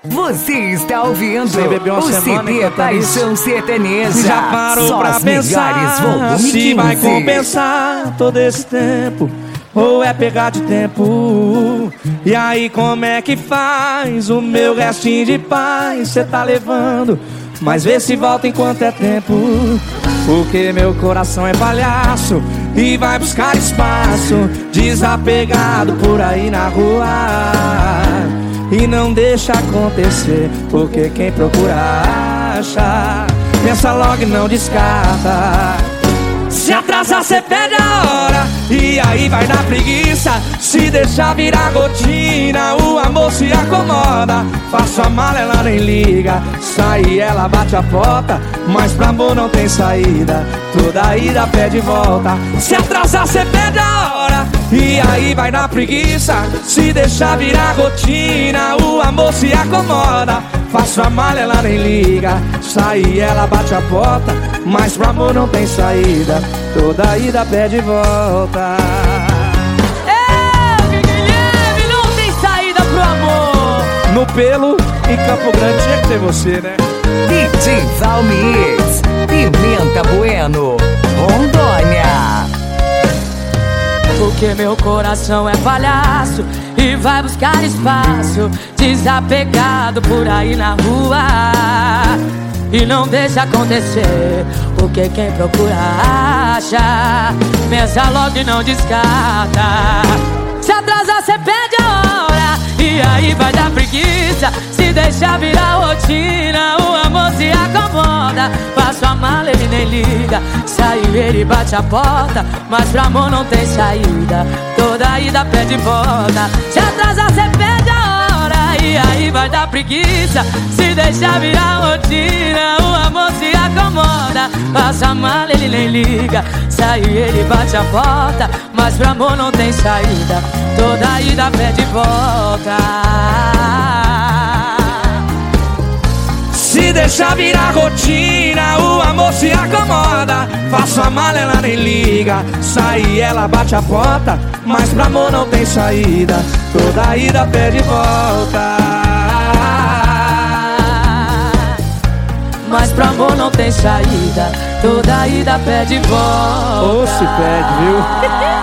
Você está ouvindo o CD Paixão Sertaneja. Já parou só pra as pensar melhores, volume se 15. vai compensar todo esse tempo ou é pegar de tempo? E aí como é que faz? O meu restinho de paz cê tá levando, mas vê se volta enquanto é tempo. Porque meu coração é palhaço e vai buscar espaço, desapegado por aí na rua. E não deixa acontecer, porque quem procura acha. Pensa logo e não descarta. Se atrasar cê perde a hora, e aí vai dar preguiça. Se deixar virar rotina, o amor se acomoda. Faço a mala, ela nem liga. Sai, ela bate a porta, mas pra amor não tem saída. Toda ida pede volta. Se atrasar cê perde a hora, e aí vai dar preguiça. Se deixar virar rotina, o amor se acomoda. Faço a malha, ela nem liga. Sai, ela bate a porta, mas pro amor não tem saída. Toda ida pede volta. Guilherme, não tem saída pro amor. No Pelo e Campo Grande tinha que ter você, né? DJ Valmix, Pimenta Bueno, Rondônia. Porque meu coração é palhaço e vai buscar espaço, desapegado por aí na rua. E não deixa acontecer, porque quem procura acha. Pensa logo e não descarta. Se atrasar cê perde a hora, e aí vai dar preguiça. Se deixar virar rotina, o amor se acomoda. Faço a mala, ele nem liga. Saiu, ele bate a porta, mas pro amor não tem saída. Toda ida pede volta. Se atrasar cê perde a hora, e aí vai dar preguiça. Se deixar virar rotina, o amor se acomoda. Faço a mala, ele nem liga. Saiu, ele bate a porta, mas pro amor não tem saída. Toda ida pede volta. Se deixar virar rotina, o amor se acomoda. Faço a mala, ela nem liga. Sai, ela bate a porta, mas pro amor não tem saída. Toda ida pede volta. Mas pro amor não tem saída. Toda ida pede volta. Ou se pede, viu?